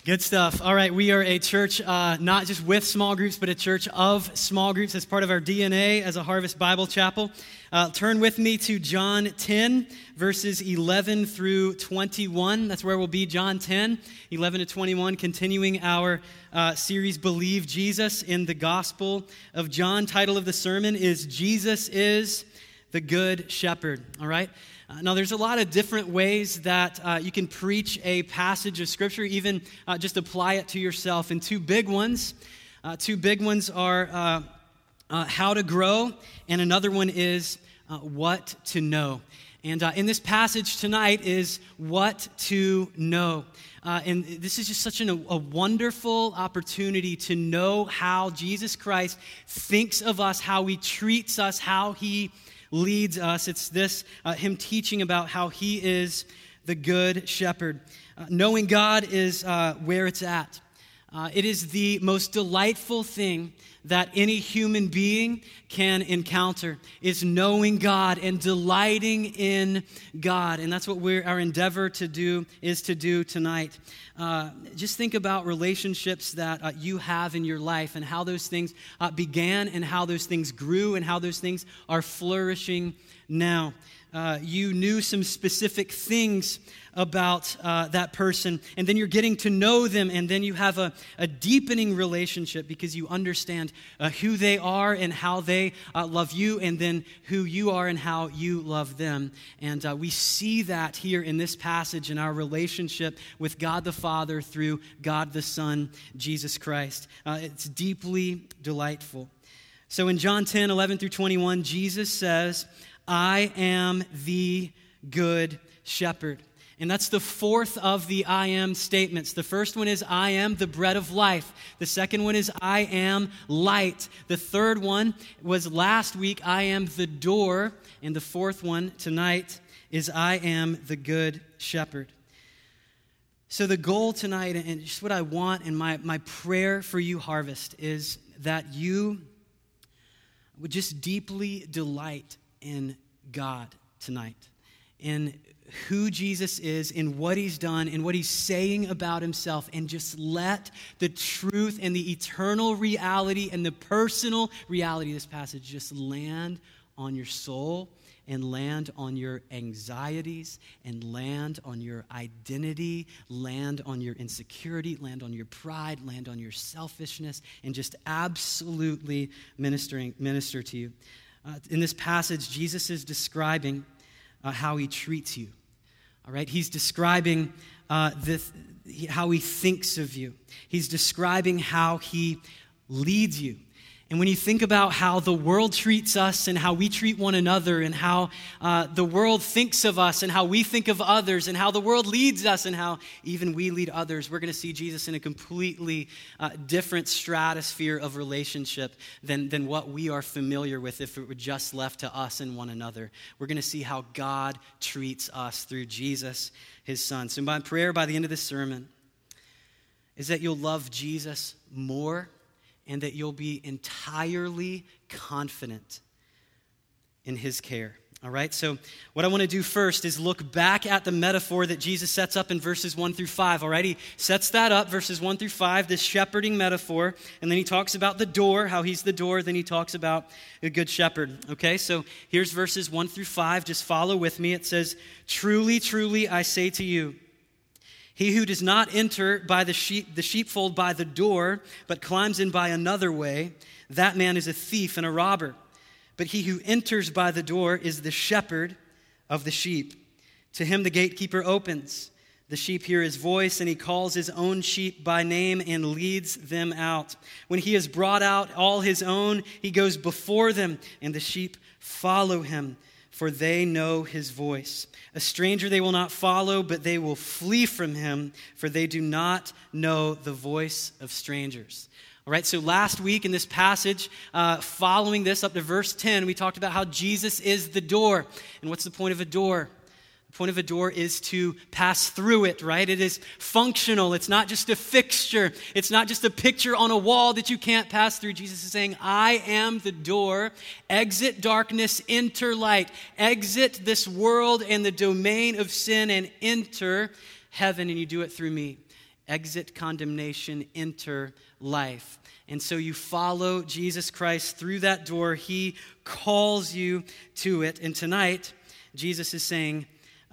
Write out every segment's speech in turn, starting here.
Good stuff. All right, we are a church not just with small groups, but a church of small groups as part of our DNA as a Harvest Bible Chapel. Turn with me to John 10, verses 11 through 21. That's where we'll be, John 10, 11 to 21, continuing our series, Believe Jesus in the Gospel of John. Title of the sermon is Jesus is the Good Shepherd, all right? Now, there's a lot of different ways that you can preach a passage of Scripture, even just apply it to yourself. And two big ones are how to grow, and another one is what to know. And in this passage tonight is what to know. And this is just such a wonderful opportunity to know how Jesus Christ thinks of us, how he treats us, how he leads us. It's this, him teaching about how he is the good shepherd. Knowing God is where it's at. It is the most delightful thing that any human being can encounter, is knowing God and delighting in God. And that's what our endeavor to do tonight. Just think about relationships that you have in your life and how those things began and how those things grew and how those things are flourishing now. You knew some specific things about that person, and then you're getting to know them, and then you have a deepening relationship because you understand who they are and how they love you, and then who you are and how you love them. And we see that here in this passage in our relationship with God the Father through God the Son, Jesus Christ. It's deeply delightful. So in John 10, 11 through 21, Jesus says, I am the good shepherd. And that's the fourth of the I am statements. The first one is, I am the bread of life. The second one is, I am light. The third one was last week, I am the door. And the fourth one tonight is, I am the good shepherd. So the goal tonight, and just what I want, and my prayer for you, Harvest, is that you would just deeply delight in God tonight, in who Jesus is, in what he's done, in what he's saying about himself, and just let the truth and the eternal reality and the personal reality of this passage just land on your soul and land on your anxieties and land on your identity, land on your insecurity, land on your pride, land on your selfishness, and just absolutely minister to you. In this passage, Jesus is describing how he treats you. All right, he's describing how he thinks of you. He's describing how he leads you. And when you think about how the world treats us and how we treat one another and how the world thinks of us and how we think of others and how the world leads us and how even we lead others, we're going to see Jesus in a completely different stratosphere of relationship than what we are familiar with if it were just left to us and one another. We're going to see how God treats us through Jesus, his son. So my prayer by the end of this sermon is that you'll love Jesus more and that you'll be entirely confident in his care. All right, so what I want to do first is look back at the metaphor that Jesus sets up in verses 1 through 5. All right, he sets that up, verses 1 through 5, this shepherding metaphor, and then he talks about the door, how he's the door, then he talks about the good shepherd. Okay, so here's verses 1 through 5. Just follow with me. It says, truly, truly, I say to you, he who does not enter by the sheepfold by the door, but climbs in by another way, that man is a thief and a robber. But he who enters by the door is the shepherd of the sheep. To him the gatekeeper opens. The sheep hear his voice, and he calls his own sheep by name and leads them out. When he has brought out all his own, he goes before them, and the sheep follow him, for they know his voice. A stranger they will not follow, but they will flee from him, for they do not know the voice of strangers. All right, so last week in this passage, following this up to verse 10, we talked about how Jesus is the door. And what's the point of a door? The point of a door is to pass through it, right? It is functional. It's not just a fixture. It's not just a picture on a wall that you can't pass through. Jesus is saying, I am the door. Exit darkness, enter light. Exit this world and the domain of sin and enter heaven, and you do it through me. exit condemnation, enter life. And so you follow Jesus Christ through that door. He calls you to it. And tonight, Jesus is saying,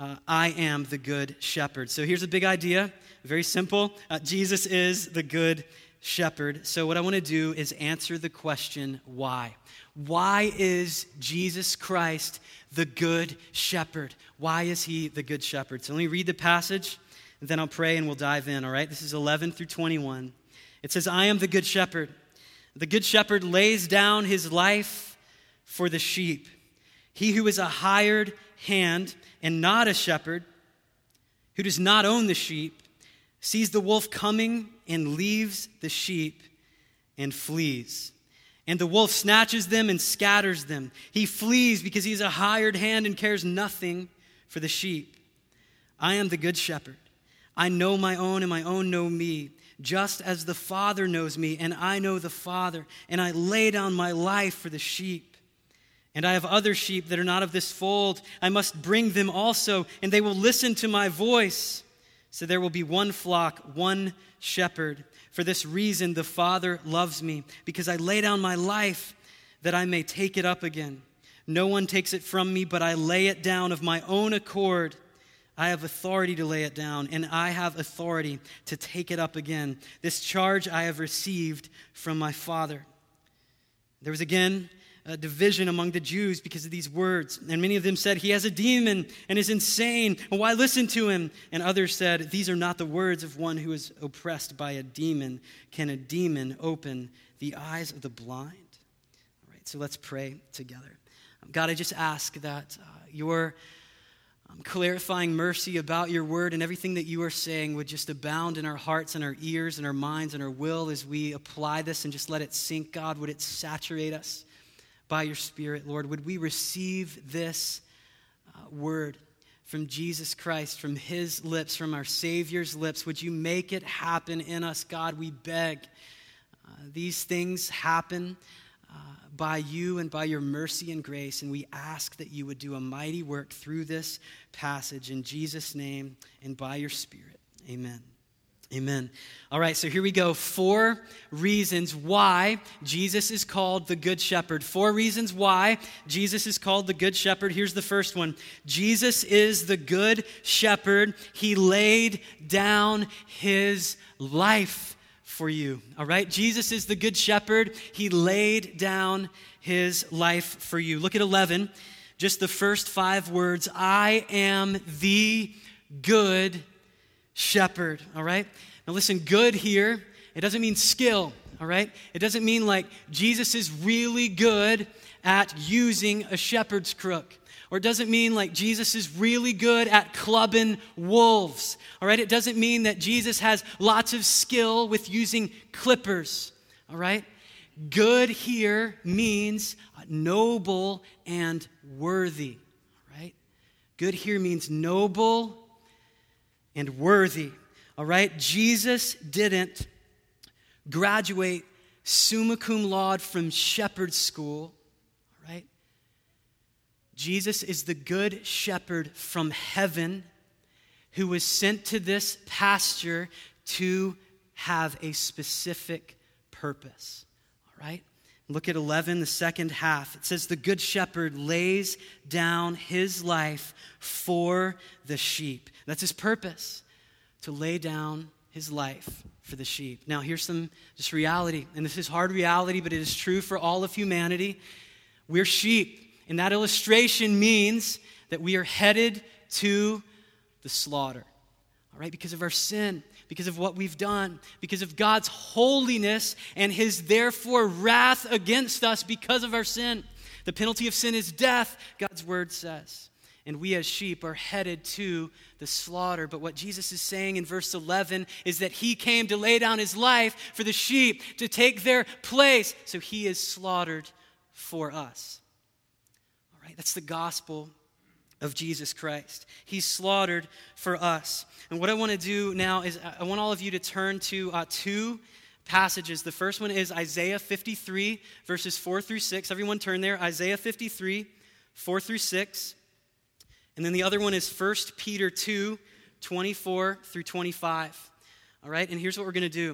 I am the good shepherd. So here's a big idea, very simple. Jesus is the good shepherd. So what I want to do is answer the question, why? Why is Jesus Christ the good shepherd? Why is he the good shepherd? So let me read the passage, and then I'll pray and we'll dive in, all right? This is 11 through 21. It says, I am the good shepherd. The good shepherd lays down his life for the sheep. He who is a hired hand and not a shepherd, who does not own the sheep, sees the wolf coming and leaves the sheep and flees. And the wolf snatches them and scatters them. He flees because he's a hired hand and cares nothing for the sheep. I am the good shepherd. I know my own and my own know me, just as the Father knows me and I know the Father, and I lay down my life for the sheep. And I have other sheep that are not of this fold. I must bring them also, and they will listen to my voice. So there will be one flock, one shepherd. For this reason the Father loves me, because I lay down my life that I may take it up again. No one takes it from me, but I lay it down of my own accord. I have authority to lay it down, and I have authority to take it up again. This charge I have received from my Father. There was again a division among the Jews because of these words. And many of them said, he has a demon and is insane. And why listen to him? And others said, these are not the words of one who is oppressed by a demon. Can a demon open the eyes of the blind? All right, so let's pray together. God, I just ask that your clarifying mercy about your word and everything that you are saying would just abound in our hearts and our ears and our minds and our will as we apply this and just let it sink. God, would it saturate us by your Spirit, Lord? Would we receive this word from Jesus Christ, from his lips, from our Savior's lips? Would you make it happen in us, God? We beg. These things happen by you and by your mercy and grace, and we ask that you would do a mighty work through this passage in Jesus' name and by your Spirit. Amen. Amen. All right, so here we go. 4 reasons why Jesus is called the Good Shepherd. 4 reasons why Jesus is called the Good Shepherd. Here's the first one. Jesus is the Good Shepherd. He laid down his life for you. All right, Jesus is the Good Shepherd. He laid down his life for you. Look at 11. Just the first 5 words. I am the Good Shepherd, all right? Now listen, good here, it doesn't mean skill, all right? It doesn't mean like Jesus is really good at using a shepherd's crook. Or it doesn't mean like Jesus is really good at clubbing wolves, all right? It doesn't mean that Jesus has lots of skill with using clippers, all right? Good here means noble and worthy, all right? Good here means noble and worthy, all right? Jesus didn't graduate summa cum laude from shepherd school, all right? Jesus is the good shepherd from heaven who was sent to this pasture to have a specific purpose, all right? Look at 11, the second half. It says, the good shepherd lays down his life for the sheep. That's his purpose, to lay down his life for the sheep. Now, here's some just reality, and this is hard reality, but it is true for all of humanity. We're sheep, and that illustration means that we are headed to the slaughter, all right, because of our sin, because of what we've done, because of God's holiness and his therefore wrath against us because of our sin. The penalty of sin is death, God's word says. And we as sheep are headed to the slaughter. But what Jesus is saying in verse 11 is that he came to lay down his life for the sheep, to take their place. So he is slaughtered for us. All right, that's the gospel of Jesus Christ. He's slaughtered for us. And what I want to do now is I want all of you to turn to 2 passages. The first one is Isaiah 53, verses 4 through 6. Everyone turn there. Isaiah 53, 4 through 6. And then the other one is 1 Peter 2, 24 through 25. all right? And here's what we're going to do.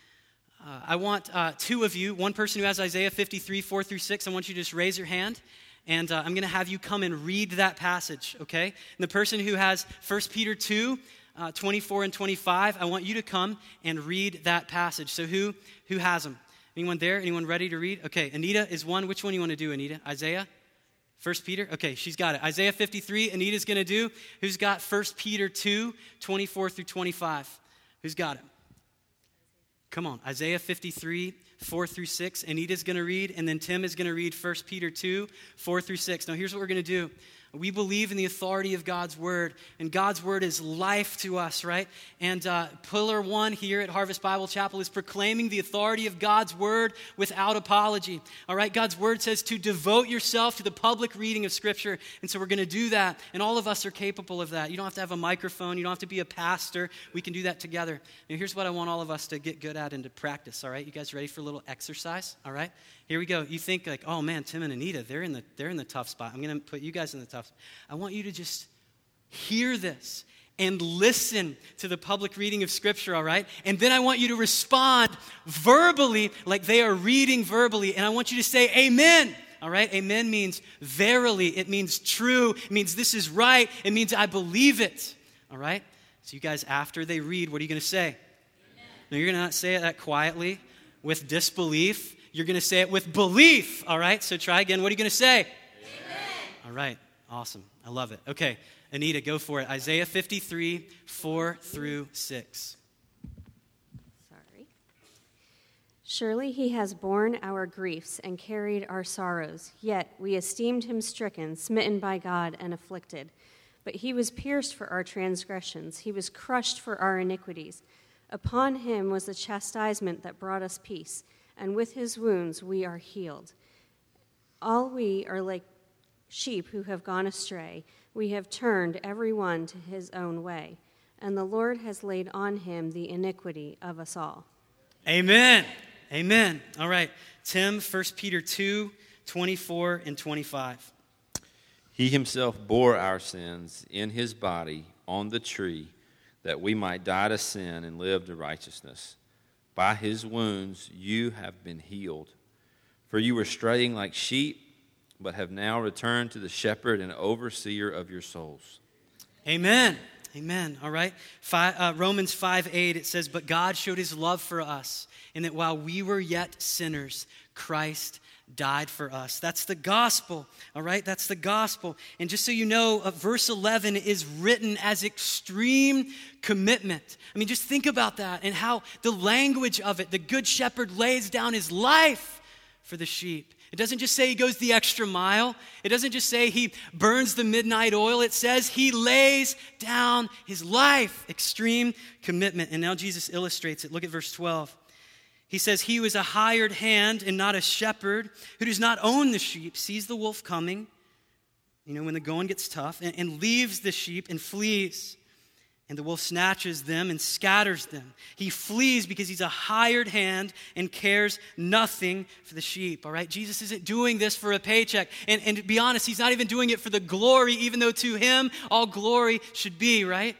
I want two of you, one person who has Isaiah 53, 4 through 6, I want you to just raise your hand, and I'm going to have you come and read that passage, okay? And the person who has 1 Peter 2, 24 and 25, I want you to come and read that passage. So who has them? Anyone there? Anyone ready to read? Okay, Anita is one. Which one do you want to do, Anita? Isaiah? 1 Peter? Okay, she's got it. Isaiah 53, Anita's going to do. Who's got 1 Peter 2, 24 through 25? Who's got it? Come on, Isaiah 53, 4 through 6. Anita's going to read, and then Tim is going to read 1 Peter 2, 4 through 6. Now, here's what we're going to do. We believe in the authority of God's word, and God's word is life to us, right? And Pillar 1 here at Harvest Bible Chapel is proclaiming the authority of God's word without apology, all right? God's word says to devote yourself to the public reading of Scripture, and so we're going to do that, and all of us are capable of that. You don't have to have a microphone. You don't have to be a pastor. We can do that together. And here's what I want all of us to get good at and to practice, all right? You guys ready for a little exercise, all right? Here we go. You think like, oh man, Tim and Anita, they're in the tough spot. I'm going to put you guys in the tough spot. I want you to just hear this and listen to the public reading of Scripture, all right? And then I want you to respond verbally like they are reading verbally. And I want you to say amen, all right? Amen means verily. It means true. It means this is right. It means I believe it, all right? So you guys, after they read, what are you going to say? Amen. No, you're going to not say it that quietly with disbelief. You're going to say it with belief, all right? So try again. What are you going to say? Amen. All right. Awesome. I love it. Okay, Anita, go for it. Isaiah 53, 4 through 6. Sorry. Surely he has borne our griefs and carried our sorrows, yet we esteemed him stricken, smitten by God, and afflicted. But he was pierced for our transgressions. He was crushed for our iniquities. Upon him was the chastisement that brought us peace, and with his wounds we are healed. All we are like sheep who have gone astray. We have turned every one to his own way, and the Lord has laid on him the iniquity of us all. Amen. Amen. All right. Tim, 1 Peter 2, 24 and 25. He himself bore our sins in his body on the tree, that we might die to sin and live to righteousness. By his wounds you have been healed. For you were straying like sheep, but have now returned to the shepherd and overseer of your souls. Amen. Amen. All right. Romans 5:8, it says, but God showed his love for us, in that while we were yet sinners, Christ died for us. That's the gospel. All right. That's the gospel. And just so you know, verse 11 is written as extreme commitment. I mean, just think about that and how the language of it, the good shepherd lays down his life for the sheep. It doesn't just say he goes the extra mile. It doesn't just say he burns the midnight oil. It says he lays down his life. Extreme commitment. And now Jesus illustrates it. Look at verse 12. He says, he who is a hired hand and not a shepherd, who does not own the sheep, sees the wolf coming, when the going gets tough, and leaves the sheep and flees. And the wolf snatches them and scatters them. He flees because he's a hired hand and cares nothing for the sheep, all right? Jesus isn't doing this for a paycheck. And to be honest, he's not even doing it for the glory, even though to him all glory should be, right?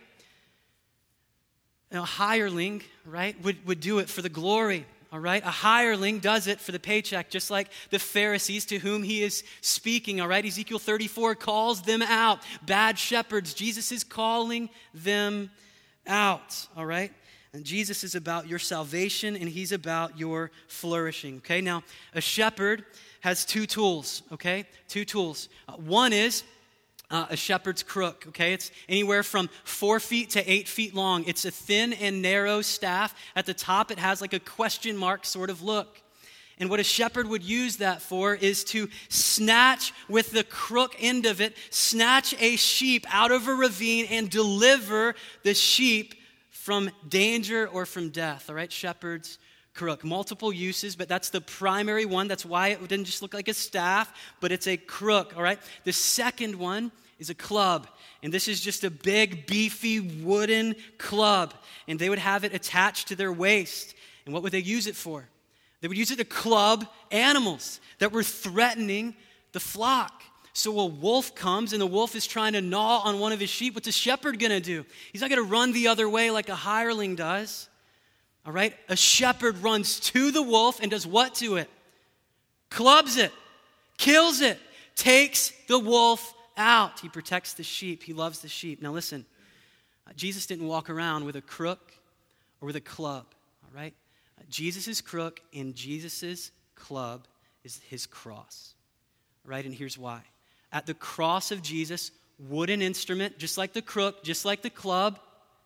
A hireling, right, would do it for the glory. All right, a hireling does it for the paycheck, just like the Pharisees to whom he is speaking. All right, Ezekiel 34 calls them out. Bad shepherds, Jesus is calling them out. All right, and Jesus is about your salvation and he's about your flourishing. Okay, now a shepherd has two tools. Okay, two tools. One is a shepherd's crook, okay? It's anywhere from 4 feet to 8 feet long. It's a thin and narrow staff. At the top, it has like a question mark sort of look. And what a shepherd would use that for is to snatch with the crook end of it, snatch a sheep out of a ravine and deliver the sheep from danger or from death, all right? Shepherd's crook. Multiple uses, but that's the primary one. That's why it didn't just look like a staff, but it's a crook, all right? The second one is a club, and this is just a big, beefy wooden club, and they would have it attached to their waist. And what would they use it for? They would use it to club animals that were threatening the flock. So a wolf comes, and the wolf is trying to gnaw on one of his sheep. What's a shepherd going to do? He's not going to run the other way like a hireling does. All right? A shepherd runs to the wolf and does what to it? Clubs it, kills it, takes the wolf out. He protects the sheep. He loves the sheep. Now listen, Jesus didn't walk around with a crook or with a club, all right? Jesus' crook and Jesus' club is his cross, right? And here's why. At the cross of Jesus, wooden instrument, just like the crook, just like the club,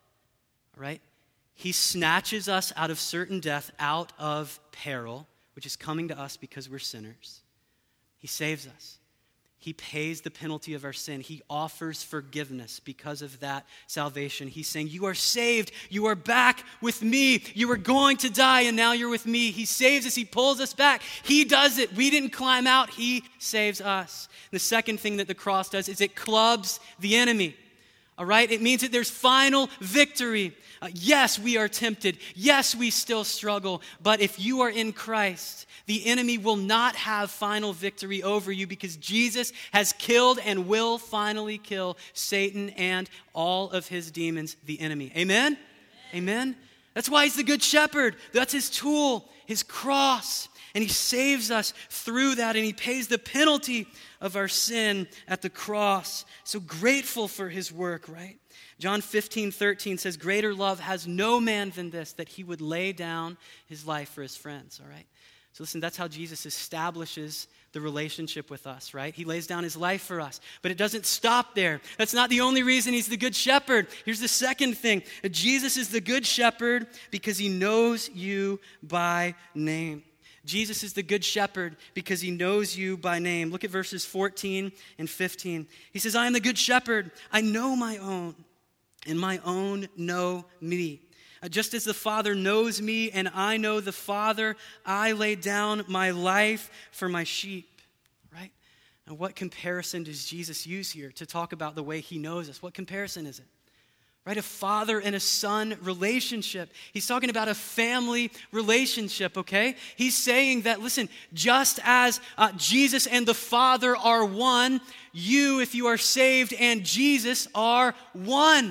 all right? He snatches us out of certain death, out of peril, which is coming to us because we're sinners. He saves us. He pays the penalty of our sin. He offers forgiveness because of that salvation. He's saying, you are saved. You are back with me. You were going to die, and now you're with me. He saves us. He pulls us back. He does it. We didn't climb out. He saves us. The second thing that the cross does is it clubs the enemy. All right? It means that there's final victory. Yes, we are tempted. Yes, we still struggle. But if you are in Christ, the enemy will not have final victory over you because Jesus has killed and will finally kill Satan and all of his demons, the enemy. Amen? Amen? That's why he's the good shepherd. That's his tool, his cross. And he saves us through that, and he pays the penalty of our sin at the cross. So grateful for his work, right? John 15:13 says, greater love has no man than this, that he would lay down his life for his friends, all right? So listen, that's how Jesus establishes the relationship with us, right? He lays down his life for us. But it doesn't stop there. That's not the only reason he's the good shepherd. Here's the second thing. Jesus is the good shepherd because he knows you by name. Jesus is the good shepherd because he knows you by name. Look at verses 14 and 15. He says, I am the good shepherd. I know my own, and my own know me. Just as the Father knows me and I know the Father, I lay down my life for my sheep, right? And what comparison does Jesus use here to talk about the way he knows us? What comparison is it? Right? A father and a son relationship. He's talking about a family relationship, okay? He's saying that, listen, just as Jesus and the Father are one, you, if you are saved, and Jesus are one.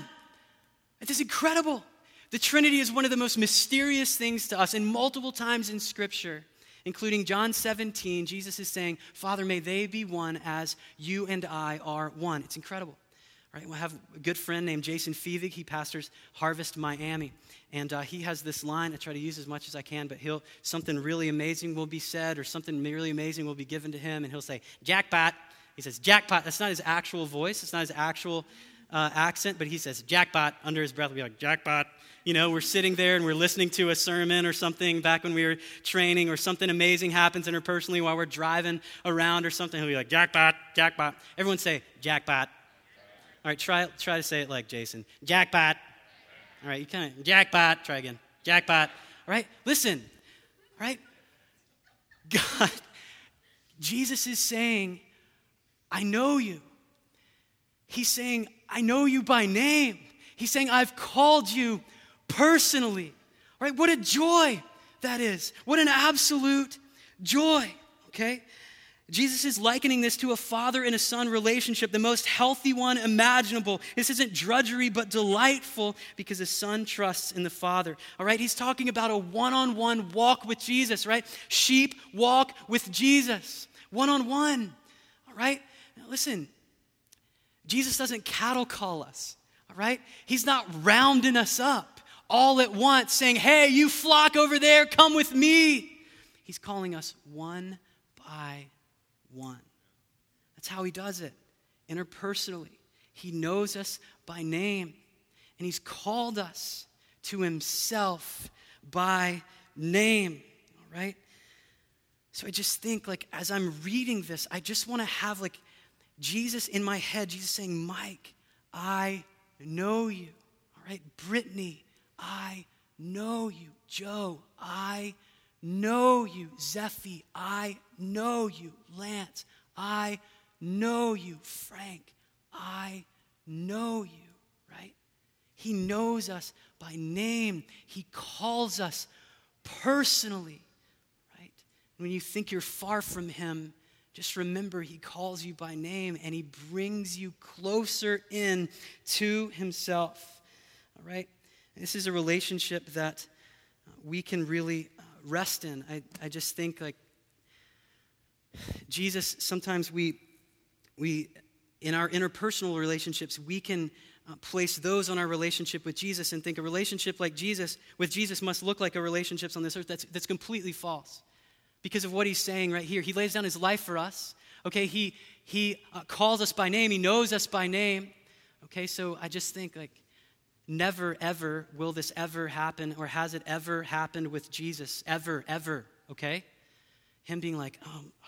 It is incredible. The Trinity is one of the most mysterious things to us, and multiple times in Scripture, including John 17, Jesus is saying, Father, may they be one as you and I are one. It's incredible. Right? We have a good friend named Jason Fevig. He pastors Harvest Miami. And he has this line I try to use as much as I can, but something really amazing will be said or something really amazing will be given to him, and he'll say, jackpot. He says, jackpot. That's not his actual voice. It's not his actual accent, but he says, jackpot. Under his breath, he'll be like, jackpot. You know, we're sitting there and we're listening to a sermon or something back when we were training, or something amazing happens interpersonally while we're driving around or something. He'll be like, jackpot, jackpot. Everyone say, jackpot. All right, try to say it like Jason. Jackpot. All right, you kind of, jackpot. Try again. Jackpot. All right, listen. All right? God, Jesus is saying, I know you. He's saying, I know you by name. He's saying, I've called you personally. All right, what a joy that is. What an absolute joy, okay? Jesus is likening this to a father and a son relationship, the most healthy one imaginable. This isn't drudgery, but delightful because the son trusts in the father. All right, he's talking about a one-on-one walk with Jesus, right? Sheep walk with Jesus, one-on-one. All right, now listen, Jesus doesn't cattle call us, all right? He's not rounding us up all at once saying, hey, you flock over there, come with me. He's calling us one by one. That's how he does it, interpersonally. He knows us by name, and he's called us to himself by name, all right? So I just think, like, as I'm reading this, I just want to have, like, Jesus in my head, Jesus saying, Mike, I know you, all right? Brittany, I know you. Joe, I know you. Zephy, I know you. Lance, I know you. Frank, I know you, right? He knows us by name. He calls us personally, right? When you think you're far from him, just remember he calls you by name and he brings you closer in to himself, all right? And this is a relationship that we can really rest in. I just think like Jesus, sometimes we in our interpersonal relationships, we can place those on our relationship with Jesus and think a relationship like Jesus, with Jesus must look like a relationship on this earth. That's completely false because of what he's saying right here. He lays down his life for us. Okay, he calls us by name. He knows us by name. Okay, so I just think like never, ever will this ever happen, or has it ever happened with Jesus? Ever, ever, okay? Him being like,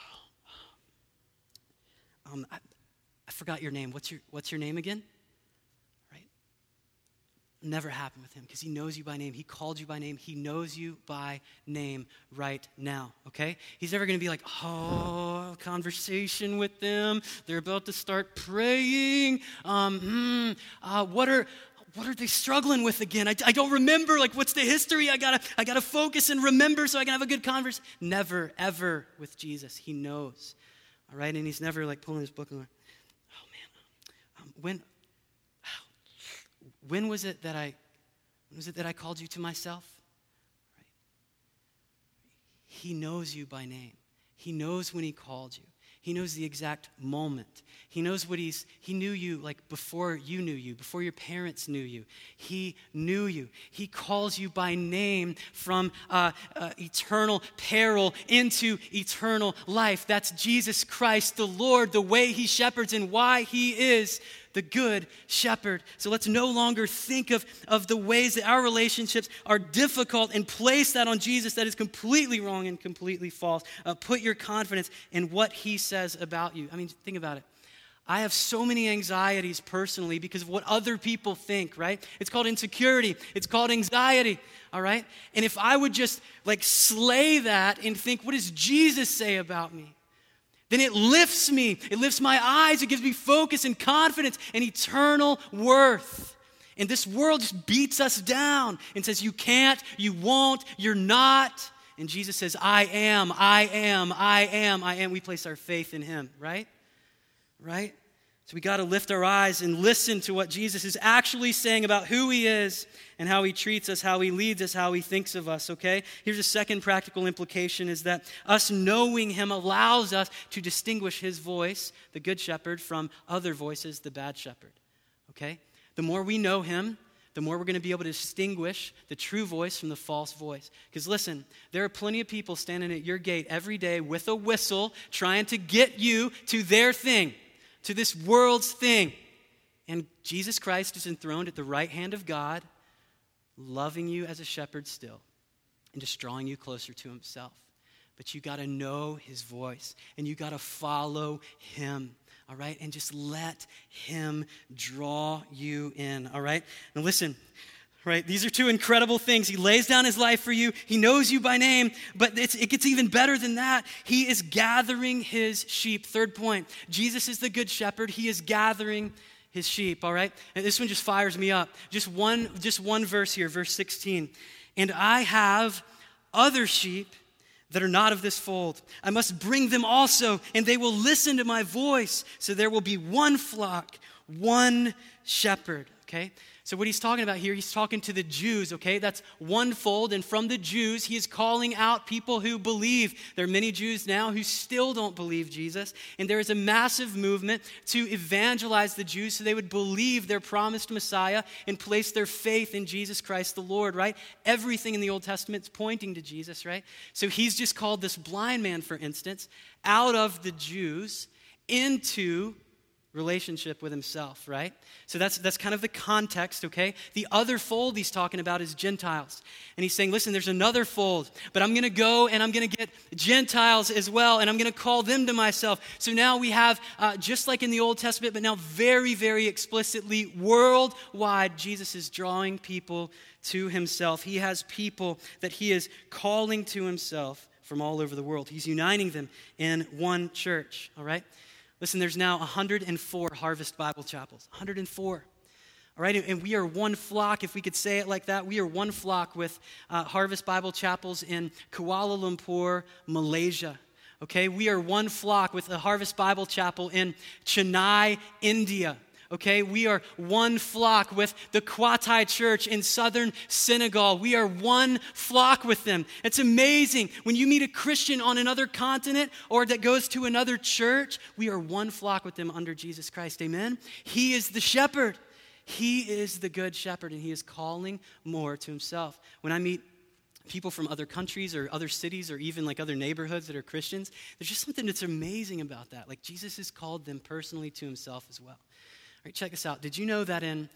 I forgot your name. What's your name again? Right? Never happened with him because he knows you by name. He called you by name. He knows you by name right now, okay? He's never going to be like, conversation with them. They're about to start praying. What are they struggling with again? I don't remember. Like, what's the history? I gotta focus and remember so I can have a good conversation. Never, ever with Jesus. He knows. All right, and he's never like pulling his book and going, when was it that I called you to myself? Right. He knows you by name. He knows when he called you. He knows the exact moment. He knows he knew you like before you knew you, before your parents knew you. He knew you. He calls you by name from eternal peril into eternal life. That's Jesus Christ, the Lord, the way he shepherds and why he is the good shepherd. So let's no longer think of the ways that our relationships are difficult and place that on Jesus. That is completely wrong and completely false. Put your confidence in what he says about you. I mean, think about it. I have so many anxieties personally because of what other people think, right? It's called insecurity. It's called anxiety, all right? And if I would just like slay that and think, what does Jesus say about me? Then it lifts me. It lifts my eyes. It gives me focus and confidence and eternal worth. And this world just beats us down and says, you can't, you won't, you're not. And Jesus says, I am. We place our faith in him, right? Right? So we got to lift our eyes and listen to what Jesus is actually saying about who he is and how he treats us, how he leads us, how he thinks of us, okay? Here's a second practical implication is that us knowing him allows us to distinguish his voice, the good shepherd, from other voices, the bad shepherd, okay? The more we know him, the more we're going to be able to distinguish the true voice from the false voice. Because listen, there are plenty of people standing at your gate every day with a whistle trying to get you to their thing, to this world's thing. And Jesus Christ is enthroned at the right hand of God, loving you as a shepherd still, and just drawing you closer to himself. But you got to know his voice, and you got to follow him, all right? And just let him draw you in, all right? Now listen, right? These are two incredible things. He lays down his life for you. He knows you by name, but it gets even better than that. He is gathering his sheep. Third point, Jesus is the good shepherd. He is gathering his sheep, all right? And this one just fires me up. Just one verse here, verse 16. And I have other sheep that are not of this fold. I must bring them also, and they will listen to my voice. So there will be one flock, one shepherd, okay? So what he's talking about here, he's talking to the Jews, okay? That's one fold, and from the Jews, he is calling out people who believe. There are many Jews now who still don't believe Jesus, and there is a massive movement to evangelize the Jews so they would believe their promised Messiah and place their faith in Jesus Christ the Lord, right? Everything in the Old Testament is pointing to Jesus, right? So he's just called this blind man, for instance, out of the Jews into relationship with himself, right? So that's kind of the context, okay? The other fold he's talking about is Gentiles. And he's saying, listen, there's another fold, but I'm going to go and I'm going to get Gentiles as well, and I'm going to call them to myself. So now we have, just like in the Old Testament, but now very, very explicitly, worldwide, Jesus is drawing people to himself. He has people that he is calling to himself from all over the world. He's uniting them in one church, all right? Listen, there's now 104 Harvest Bible Chapels. 104. All right, and we are one flock, if we could say it like that. We are one flock with Harvest Bible Chapels in Kuala Lumpur, Malaysia. Okay, we are one flock with a Harvest Bible Chapel in Chennai, India. Okay, we are one flock with the Kwatai Church in southern Senegal. We are one flock with them. It's amazing. When you meet a Christian on another continent or that goes to another church, we are one flock with them under Jesus Christ. Amen? He is the shepherd. He is the good shepherd, and he is calling more to himself. When I meet people from other countries or other cities or even like other neighborhoods that are Christians, there's just something that's amazing about that. Like Jesus has called them personally to himself as well. All right, check this out. Did you know that in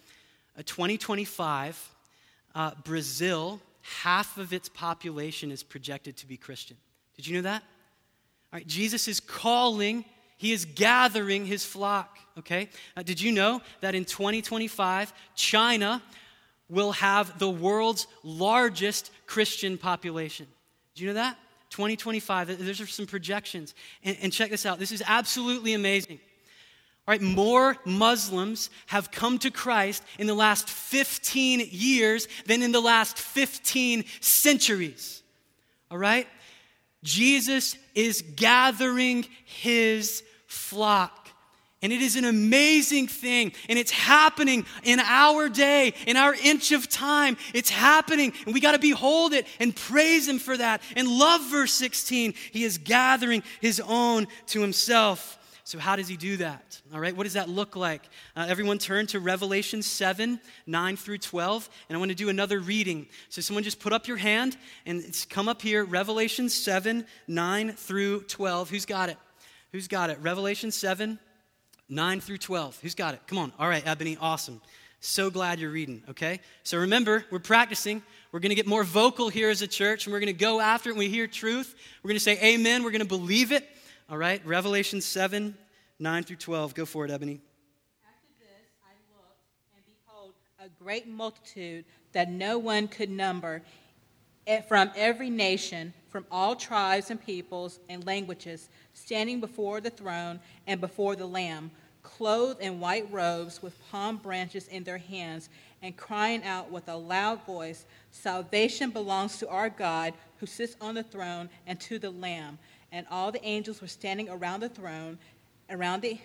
2025, Brazil, half of its population is projected to be Christian? Did you know that? All right, Jesus is calling, he is gathering his flock, okay? Did you know that in 2025, China will have the world's largest Christian population? Did you know that? 2025, those are some projections. And check this out. This is absolutely amazing. All right, more Muslims have come to Christ in the last 15 years than in the last 15 centuries. All right? Jesus is gathering his flock. And it is an amazing thing. And it's happening in our day, in our inch of time. It's happening. And we got to behold it and praise him for that. And love verse 16. He is gathering his own to himself. So how does he do that? All right, what does that look like? Everyone turn to Revelation 7, 9 through 12. And I want to do another reading. So someone just put up your hand and it's come up here. Revelation 7, 9 through 12. Who's got it? Who's got it? Revelation 7, 9 through 12. Who's got it? Come on. All right, Ebony, awesome. So glad you're reading, okay? So remember, we're practicing. We're going to get more vocal here as a church, and we're going to go after it. When we hear truth, we're going to say amen. We're going to believe it. All right, Revelation 7, 9 through 12. Go for it, Ebony. After this, I looked, and behold, a great multitude that no one could number, from every nation, from all tribes and peoples and languages, standing before the throne and before the Lamb, clothed in white robes with palm branches in their hands, and crying out with a loud voice, "Salvation belongs to our God who sits on the throne and to the Lamb." And all the angels were standing around the throne, around the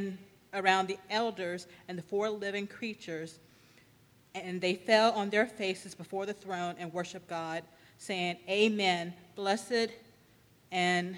elders and the four living creatures, and they fell on their faces before the throne and worshiped God, saying, "Amen. Blessing and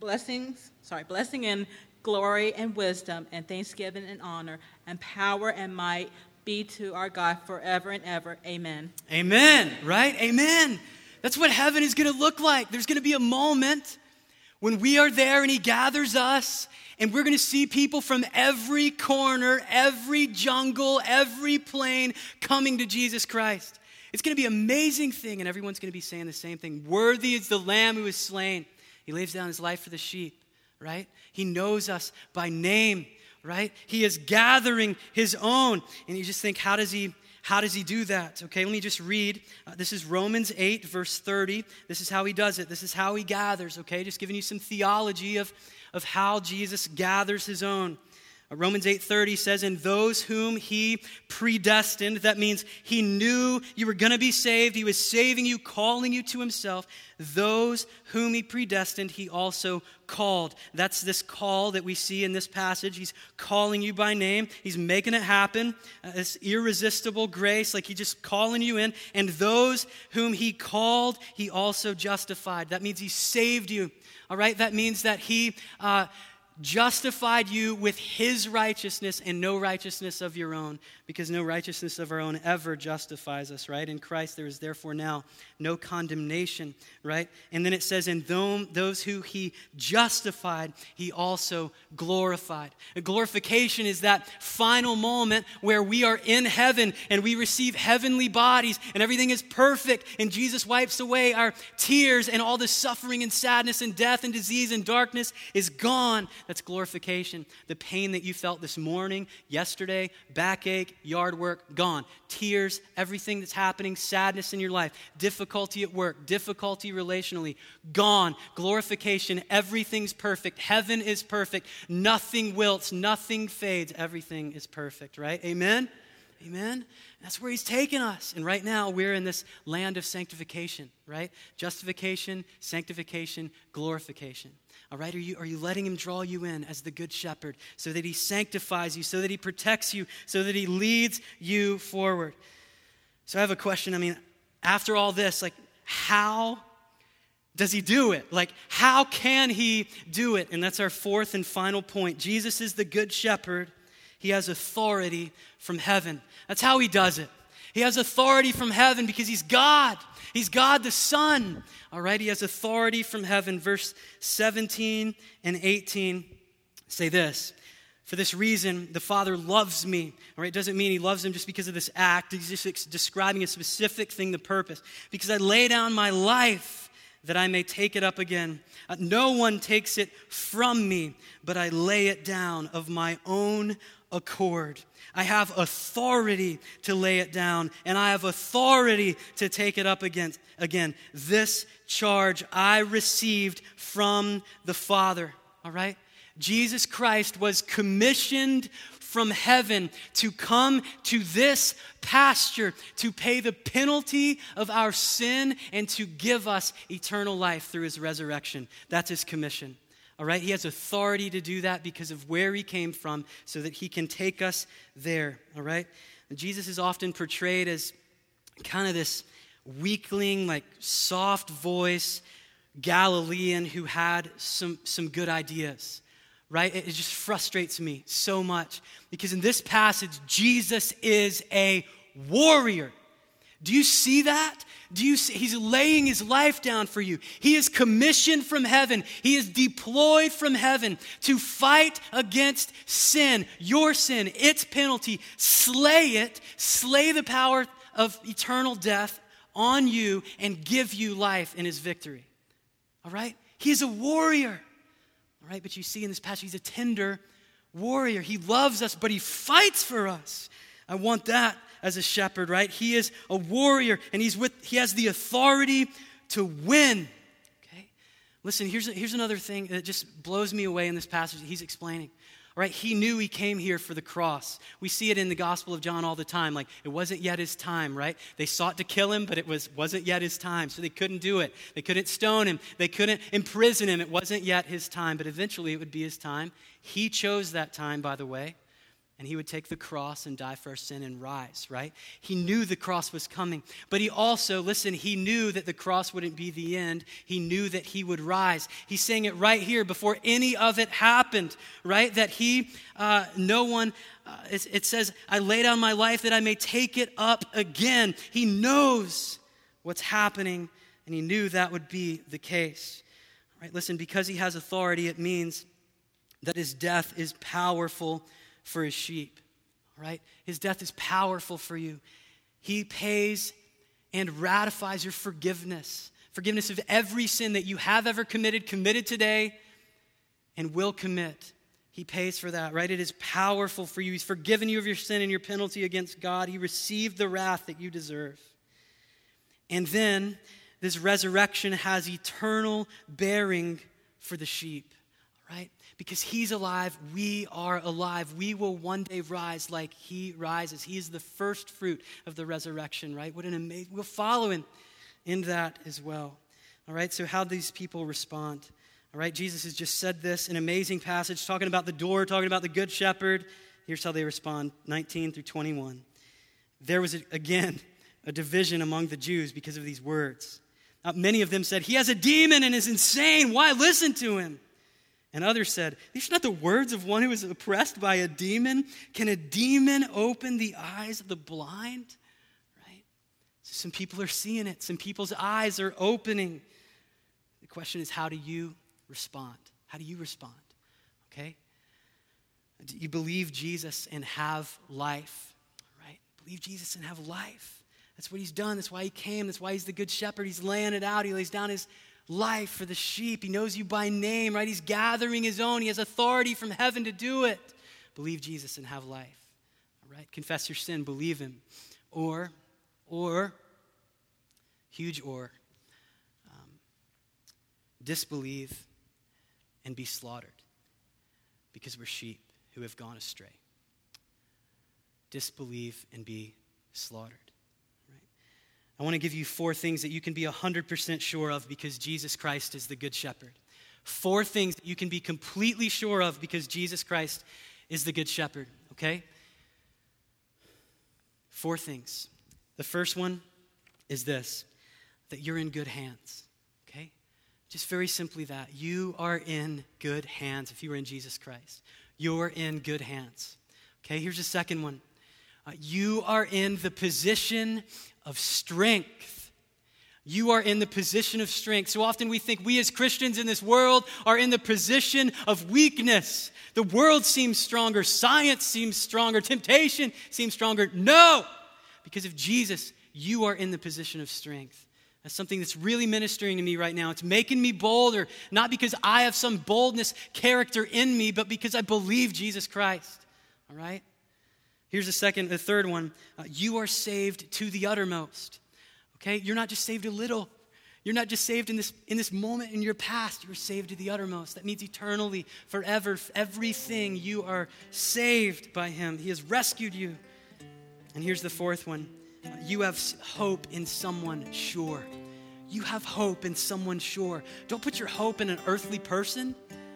glory and wisdom and thanksgiving and honor and power and might be to our God forever and ever. Amen." Amen, right? Amen. That's what heaven is going to look like. There's going to be a moment when we are there and he gathers us, and we're going to see people from every corner, every jungle, every plain coming to Jesus Christ. It's going to be an amazing thing, and everyone's going to be saying the same thing. Worthy is the Lamb who is slain. He lays down his life for the sheep, right? He knows us by name, right? He is gathering his own. And you just think, how does he do that? Okay, let me just read. This is Romans 8, verse 30. This is how he does it. This is how he gathers, okay? Just giving you some theology of how Jesus gathers his own. Romans 8:30 says, "And those whom he predestined," that means he knew you were going to be saved. He was saving you, calling you to himself. "Those whom he predestined, he also called." That's this call that we see in this passage. He's calling you by name. He's making it happen. This irresistible grace, like he's just calling you in. "And those whom he called, he also justified." That means he saved you. All right? That means that he justified you with his righteousness and no righteousness of your own, because no righteousness of our own ever justifies us, right? In Christ there is therefore now no condemnation, right? And then it says, "And those who he justified, he also glorified." And glorification is that final moment where we are in heaven and we receive heavenly bodies and everything is perfect and Jesus wipes away our tears and all the suffering and sadness and death and disease and darkness is gone. That's glorification. The pain that you felt this morning, yesterday, backache, yard work, gone. Tears, everything that's happening, sadness in your life, difficulty at work, difficulty relationally, gone. Glorification, everything's perfect. Heaven is perfect. Nothing wilts, nothing fades. Everything is perfect, right? Amen? Amen? That's where he's taken us. And right now, we're in this land of sanctification, right? Justification, sanctification, glorification. All right, are you letting him draw you in as the good shepherd so that he sanctifies you, so that he protects you, so that he leads you forward? So I have a question. After all this, how does he do it? How can he do it? And that's our fourth and final point. Jesus is the good shepherd. He has authority from heaven. That's how he does it. He has authority from heaven because he's God. He's God the Son. All right, he has authority from heaven. Verse 17 and 18 say this. For this reason, the Father loves me. All right, it doesn't mean he loves him just because of this act. He's just describing a specific thing, the purpose. Because I lay down my life that I may take it up again. No one takes it from me, but I lay it down of my own accord. I have authority to lay it down, and I have authority to take it up again. This charge I received from the Father. All right? Jesus Christ was commissioned from heaven to come to this pasture to pay the penalty of our sin and to give us eternal life through his resurrection. That's his commission. All right? He has authority to do that because of where he came from so that he can take us there. All right? And Jesus is often portrayed as kind of this weakling, soft voice Galilean who had some good ideas. Right? It just frustrates me so much because in this passage, Jesus is a warrior. Do you see that? He's laying his life down for you. He is commissioned from heaven. He is deployed from heaven to fight against sin, your sin, its penalty, slay the power of eternal death on you and give you life in his victory. All right? He is a warrior. All right, but you see in this passage, he's a tender warrior. He loves us, but he fights for us. I want that as a shepherd, right? He is a warrior, and he has the authority to win. Okay? Listen, here's another thing that just blows me away in this passage that he's explaining. All right, he knew he came here for the cross. We see it in the Gospel of John all the time. It wasn't yet his time, right? They sought to kill him, but it wasn't yet his time, so they couldn't do it. They couldn't stone him. They couldn't imprison him. It wasn't yet his time, but eventually it would be his time. He chose that time, by the way, and he would take the cross and die for our sin and rise, right? He knew the cross was coming, but he also, he knew that the cross wouldn't be the end. He knew that he would rise. He's saying it right here before any of it happened, right? That it says, I lay down my life that I may take it up again. He knows what's happening, and he knew that would be the case. All right, listen, because he has authority, it means that his death is powerful for his sheep, right? His death is powerful for you. He pays and ratifies your forgiveness of every sin that you have ever committed today, and will commit. He pays for that, right? It is powerful for you. He's forgiven you of your sin and your penalty against God. He received the wrath that you deserve. And then this resurrection has eternal bearing for the sheep, right? Because he's alive, we are alive. We will one day rise like he rises. He is the first fruit of the resurrection, right? What an amazing, we'll follow him in that as well. All right, so how do these people respond? All right, Jesus has just said this, an amazing passage, talking about the door, talking about the good shepherd. Here's how they respond, 19 through 21. There was, again, a division among the Jews because of these words. Many of them said, he has a demon and is insane. Why listen to him? And others said, these are not the words of one who is oppressed by a demon. Can a demon open the eyes of the blind? Right? So some people are seeing it. Some people's eyes are opening. The question is, how do you respond? How do you respond? Okay? Do you believe Jesus and have life? Right? Believe Jesus and have life. That's what he's done. That's why he came. That's why he's the good shepherd. He's laying it out. He lays down his life for the sheep. He knows you by name, right? He's gathering his own. He has authority from heaven to do it. Believe Jesus and have life. All right? Confess your sin. Believe him. Or, huge or, disbelieve and be slaughtered because we're sheep who have gone astray. disbelieve, and be slaughtered. Right? I want to give you 4 things that you can be 100% sure of because Jesus Christ is the Good Shepherd. 4 things that you can be completely sure of because Jesus Christ is the Good Shepherd, okay? 4 things. The first one is this, that you're in good hands, okay? Just very simply that. You are in good hands if you are in Jesus Christ. You're in good hands. Okay, here's the second one. You are in the position of strength. You are in the position of strength. So often we think we as Christians in this world are in the position of weakness. The world seems stronger. Science seems stronger. Temptation seems stronger. No! Because of Jesus, you are in the position of strength. That's something that's really ministering to me right now. It's making me bolder, not because I have some boldness character in me, but because I believe Jesus Christ. All right? Here's the third one. You are saved to the uttermost. Okay? You're not just saved a little. You're not just saved in this moment in your past. You're saved to the uttermost. That means eternally, forever, everything. You are saved by him. He has rescued you. And here's the fourth one. You have hope in someone sure. You have hope in someone sure. Don't put your hope in an earthly person.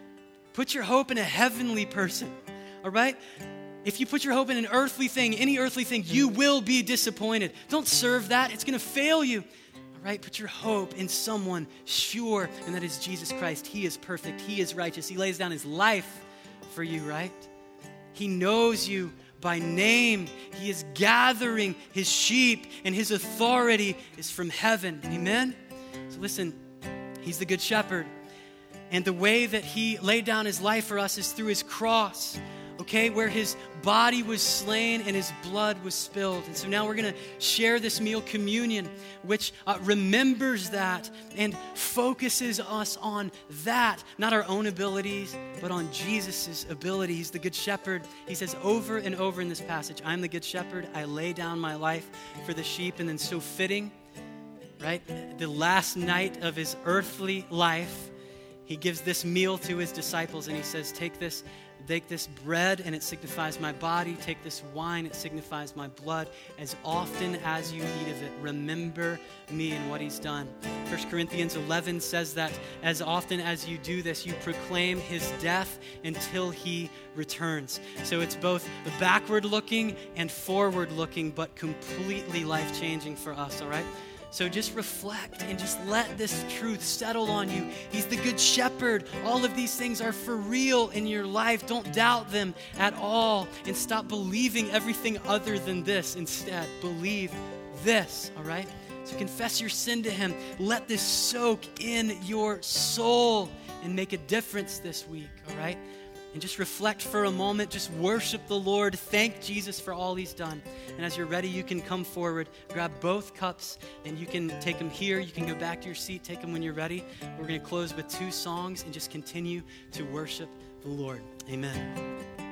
Put your hope in a heavenly person. All right? If you put your hope in an earthly thing, any earthly thing, you will be disappointed. Don't serve that. It's going to fail you. All right? Put your hope in someone sure, and that is Jesus Christ. He is perfect. He is righteous. He lays down his life for you, right? He knows you by name. He is gathering his sheep, and his authority is from heaven. Amen? So listen, he's the Good Shepherd. And the way that he laid down his life for us is through his cross. Okay, where his body was slain and his blood was spilled. And so now we're going to share this meal, communion, which remembers that and focuses us on that, not our own abilities, but on Jesus' ability. He's the Good Shepherd. He says over and over in this passage, I'm the Good Shepherd. I lay down my life for the sheep. And then so fitting, right, the last night of his earthly life, he gives this meal to his disciples and he says, take this bread and it signifies my body. Take this wine, it signifies my blood. As often as you eat of it, remember me and what he's done. 1 Corinthians 11 says that as often as you do this, you proclaim his death until he returns. So it's both backward looking and forward looking, but completely life-changing for us, all right? So just reflect and just let this truth settle on you. He's the Good Shepherd. All of these things are for real in your life. Don't doubt them at all. And stop believing everything other than this. Instead, believe this, all right? So confess your sin to him. Let this soak in your soul and make a difference this week, all right? And just reflect for a moment. Just worship the Lord. Thank Jesus for all he's done. And as you're ready, you can come forward, grab both cups, and you can take them here. You can go back to your seat, take them when you're ready. We're going to close with 2 songs and just continue to worship the Lord. Amen.